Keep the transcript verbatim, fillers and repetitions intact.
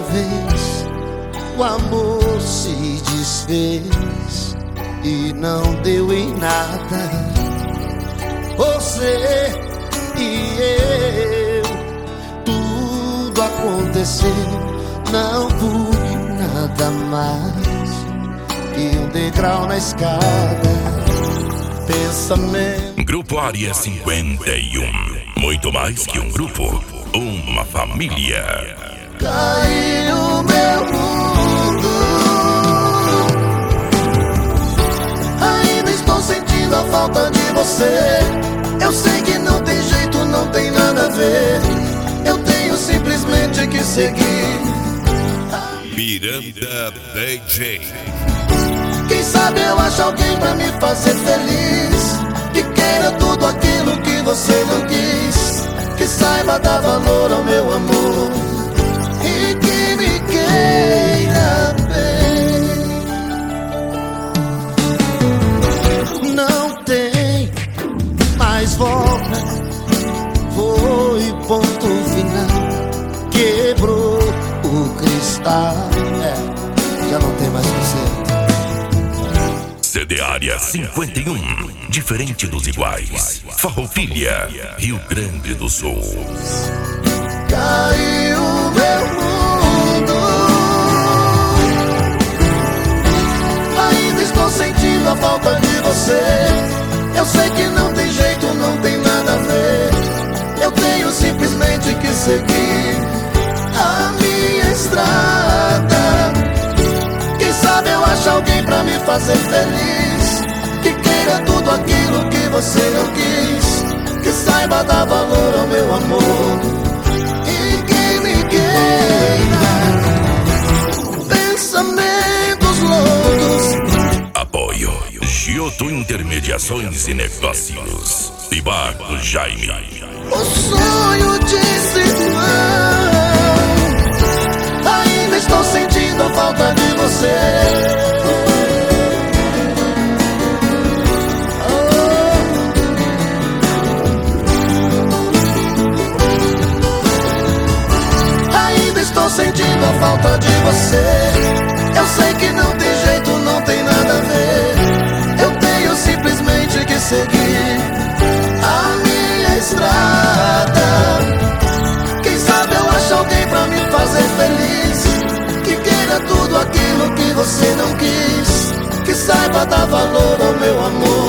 vez o amor se desfez e não deu em nada. Você e eu, tudo aconteceu, não fui nada mais que um degrau na escada. Pensamento. Grupo Área cinquenta e um, muito mais que um grupo, uma família. Caiu meu mundo, ainda estou sentindo a falta de você. Eu sei que não tem jeito, não tem nada a ver. Eu tenho simplesmente que seguir. Miranda D J. Quem sabe eu acho alguém pra me fazer feliz, que queira tudo aquilo que você não quis, que saiba dar valor ao meu amor e que me queira bem. Não tem mais volta, foi ponto final, quebrou o cristal, é, já não tem mais você. C D Área cinquenta e um, diferente dos iguais. Farroupilha, Rio Grande do Sul. Caiu meu mundo, ainda estou sentindo a falta de você. Eu sei que não tem jeito, não tem nada a ver. Eu tenho simplesmente que seguir a minha estrada. Quem sabe eu acho alguém pra me fazer feliz, que queira tudo aquilo que você não quis, que saiba dar valor ao meu amor e que me queira. Pensamentos loucos. Apoio Giotto Intermediações e Negócios e Barco Jaime. O sonho de ser irmão, ainda estou sentindo a falta de você. Estou sentindo a falta de você. Eu sei que não tem jeito, não tem nada a ver. Eu tenho simplesmente que seguir a minha estrada. Quem sabe eu acho alguém pra me fazer feliz, que queira tudo aquilo que você não quis, que saiba dar valor ao meu amor